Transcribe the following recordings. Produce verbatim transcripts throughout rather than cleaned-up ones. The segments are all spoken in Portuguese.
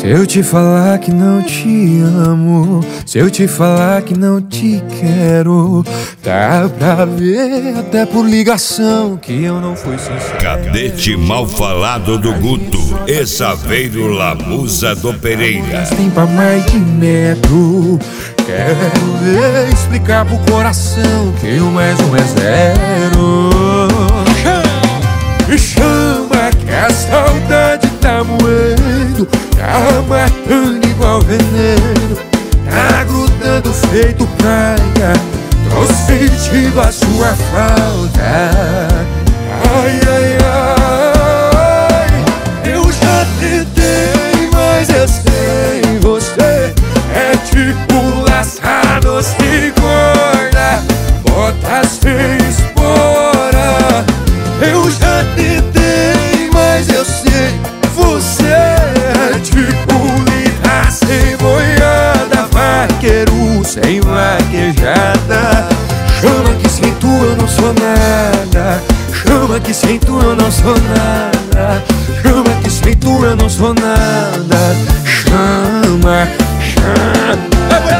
Se eu te falar que não te amo, se eu te falar que não te quero, dá pra ver até por ligação que eu não fui sincero. Cadete mal falado do Guto, Exaveiro Lamusa do Pereira. Tem pra mais de metro. Quero ver explicar pro coração que o mais um é zero. Me chama que a saudade tá moendo, tá matando igual veneno, tá grudando feito praia. Tô sentindo a sua falta. Ai, ai, ai. Eu já tentei, mas eu sei, você é tipo laçado sem corda, bota sem espora. Eu já tentei, mas eu sei, você é tipo lida sem boiada, vaqueiro sem vaquejada. Chama que sem tu eu não sou nada, chama que sem tu eu não sou nada, chama que sem tu eu não sou nada. Chama, chama.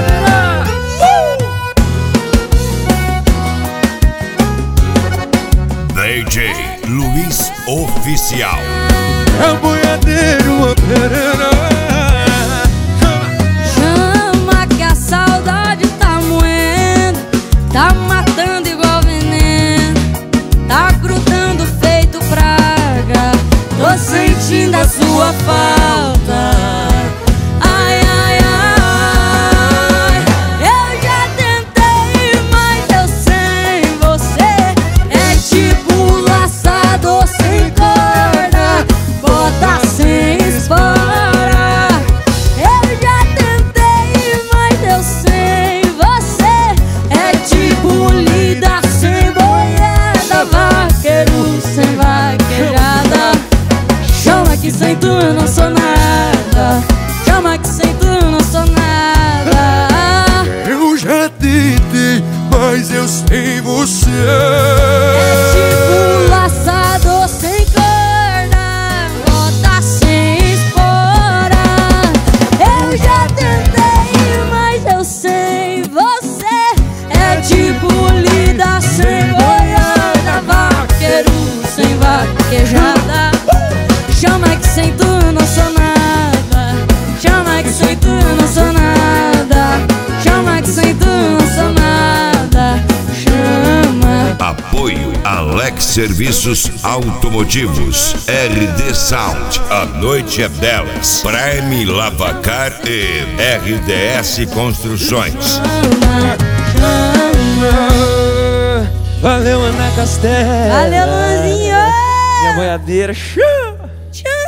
D J Luiz Oficial. É o boiadeiro operando. Chama que a saudade tá moendo, tá matando igual veneno, tá grudando feito praga. Tô sentindo a sua falta. Ai, ai, ai. Eu já tentei, mas eu sem você é tipo laçador sem corda, bota sem espora. Eu já tentei, mas eu sem você é tipo lida sem boiada, vaqueiro sem vaquejada. Chama que sem tu eu não sou nada, chama que sem tu eu não sou nada. Eu já tentei, mas eu sei você É tipo laçador sem corda, bota sem espora. Eu já tentei, mas eu sei, você é tipo lida sem boiada, vaqueiro sem vaquejada. Chama que sem tu eu não sou nada, chama que sem tu eu não sou nada, chama que sem tu eu não sou nada. Chama. Apoio Alex Serviços Automotivos, R D Sound, a noite é delas, Prime Lavacar e R D S Construções. Chama, chama. Valeu, Ana Castelo. Valeu, Luanzinho. Minha boiadeira. Chama.